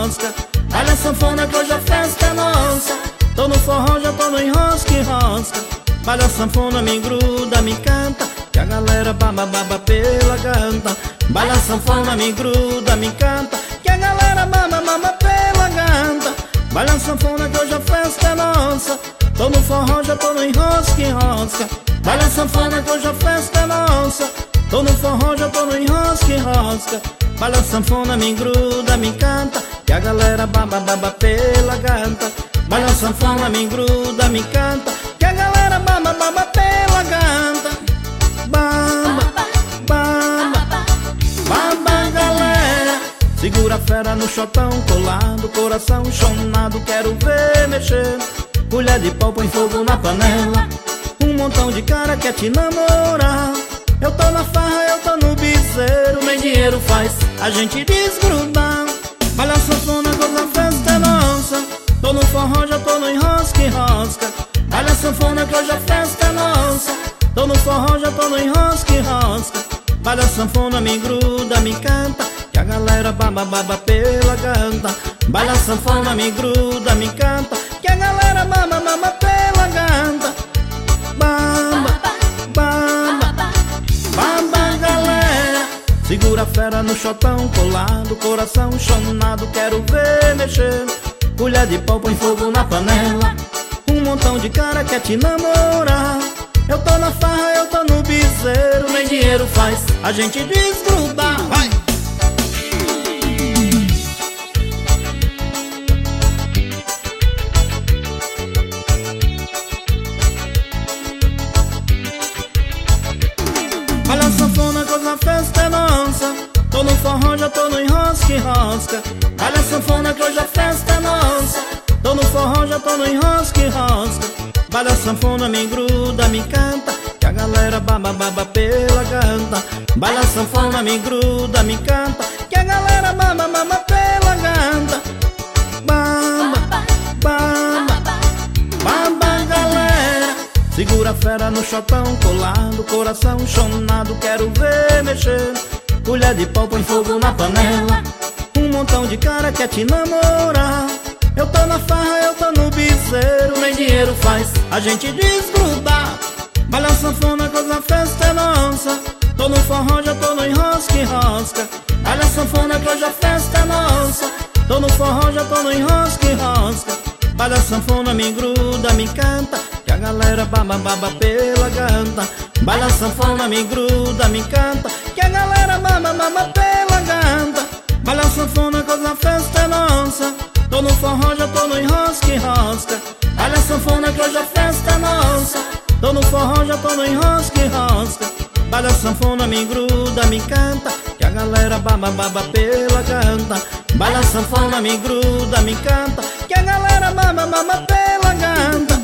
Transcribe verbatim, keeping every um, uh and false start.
enrosca. Baila sanfona que hoje a festa é nossa. Tô no forró, já tô no enrosca, enrosca. Baila sanfona, me gruda, me canta, que a galera baba, baba pela ganta. Baila sanfona, me gruda, me canta, que a galera mama, mama pela ganta. Baila sanfona que hoje a festa é nossa. Tô no forró, já tô no enrosca, enrosca. Baila sanfona que hoje a festa é nossa. Tô no forró, já tô no enrosca, enrosca. Baila sanfona, me gruda, me canta, que a galera baba, baba pela ganta. Baila sanfona, me gruda, me canta, que a galera baba, baba pela ganta. Bamba, bamba, bamba, galera. Segura a fera no chotão colado, coração chonado, quero ver mexendo. Colher de pau, põe fogo na panela. Um montão de cara quer te namorar. Eu tô na farra, eu tô no bizeiro, nem dinheiro faz a gente desgrudar. Baila sanfona, coisa festa é nossa. Tô no forró, já tô no enrosca, enrosca. Baila sanfona que hoje a festa é nossa. Tô no forró, já tô no enrosca, enrosca. Baila sanfona, me gruda, me canta, que a galera baba, baba pela ganta. Baila sanfona, me gruda, me canta, que a galera mama, mama pela ganta. Bamba, bamba, bamba, galera. Segura a fera no chotão colado, coração chonado, quero ver mexendo. Colher de pau, põe fogo na panela. Um montão de cara quer te namorar. Eu tô na farra, eu tô no bizeiro, nem dinheiro faz a gente desgrudar. Vai! Baila sanfona, coisa festa é nossa. Tô no forró, já tô no enrosca, enrosca. Baila sanfona que hoje a festa é nossa. Tô no forró, já tô no enrosca, enrosca. Baila sanfona, me gruda, me canta, que a galera baba, baba pela ganta. Baila sanfona, me gruda, me canta, que a galera mama, mama pela ganta. Bamba, bamba, bamba, galera. Segura a fera no chotão colado, coração chonado, quero ver mexendo. Colher de pau, põe fogo na panela. Um montão de cara quer te namorar. Eu tô na farra, eu tô no bizeiro, nem dinheiro faz a gente desgrudar. Baila sanfona, coisa festa é nossa. Tô no forró, já tô no enrosca, enrosca. Baila sanfona que hoje a festa é nossa. Tô no forró, já tô no enrosca, enrosca. Baila sanfona, me gruda, me canta, que a galera baba, baba pela ganta. Baila sanfona, me gruda, me canta, que a galera mama, mama pela ganta. Baila sanfona, coisa festa é nossa. Tô no forró, já tô no enrosca, enrosca. Baila sanfona que hoje a festa é nossa. Tô no forró, já tô no enrosca, enrosca. Baila sanfona, me gruda, me canta, que a galera baba, baba pela ganta. Baila sanfona, me gruda, me canta, que a galera mama, mama pela ganta.